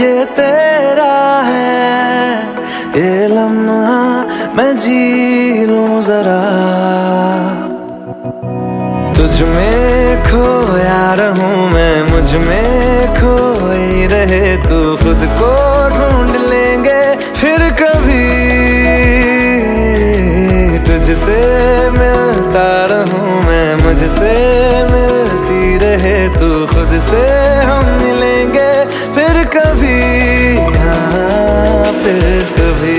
ये तेरा है, ये लम्हा मैं जी लूं जरा। तुझ में खोया रहूं मैं, मुझ में खोई रहे तू, खुद को ढूंढ लेंगे फिर कभी। तुझसे मिलता रहूं मैं, मुझसे मिलती रहे तू, खुद से हम मिलेंगे फिर कभी, हाँ फिर कभी।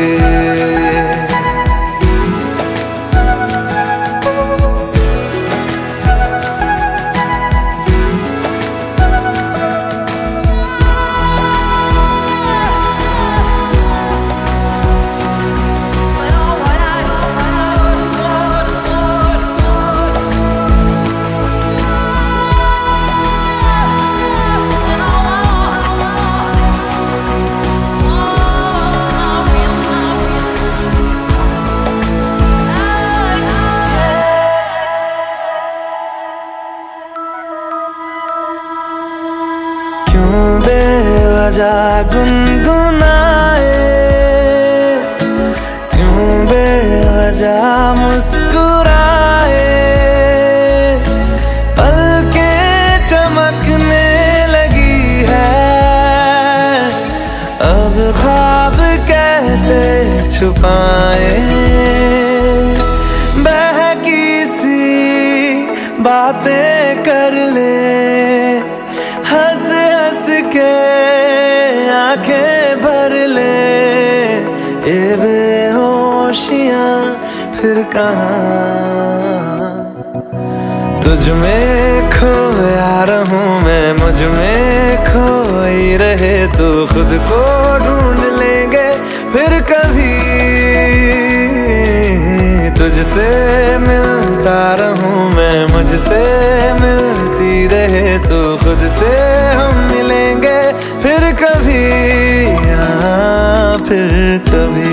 क्यों बेवजह गुनगुनाए, क्यों बेवजह मुस्कुराए, पलकें चमकने लगी है, अब ख्वाब कैसे छुपाए। बहकी सी बातें कर ले, हंस हंस के आंखें भर ले, ये बेहोशियां फिर कहाँ। तुझ में खोया रहूं मैं, मुझ में खोई रहे तू, खुद को ढूंढ लेंगे फिर कभी। तुझसे मिलता रहूं मैं, मुझसे मिलती रहे तू, खुद से हम मिलेंगे फिर कभी, हाँ फिर कभी।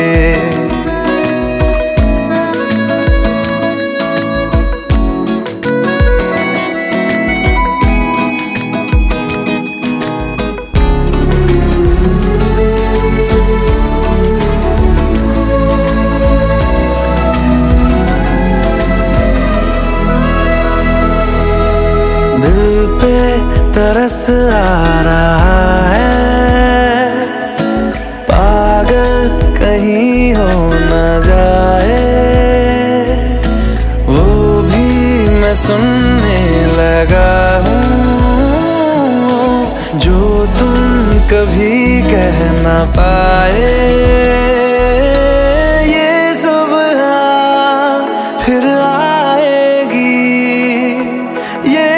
दिल पे तरस आ रहा है, पागल कहीं हो न जाए, वो भी मैं सुनने लगा हूँ, जो तुम कभी कह न पाए। ये सुबह फिर आएगी, ये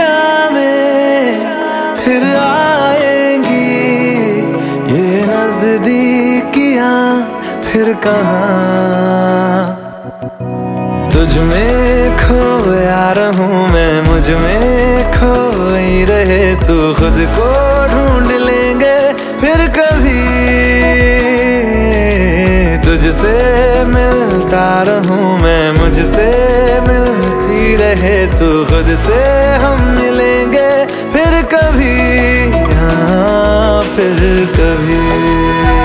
फिर आएंगी, ये नजदीकियां फिर कहाँ। तुझ में खोया रहूं मैं, मुझ में खोई रहे तू, खुद को ढूंढ लेंगे फिर कभी। तुझसे मिलता रहूं मैं, मुझसे मिलती रहे तू, खुद से हम मिलेंगे फिर कभी, हाँ फिर कभी।